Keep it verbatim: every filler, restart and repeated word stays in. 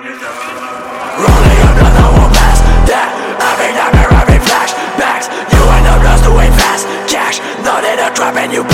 Rolling up nothing will pass that. Every nightmare, every flashbacks. You end up just doing fast cash. Nothing to drop and you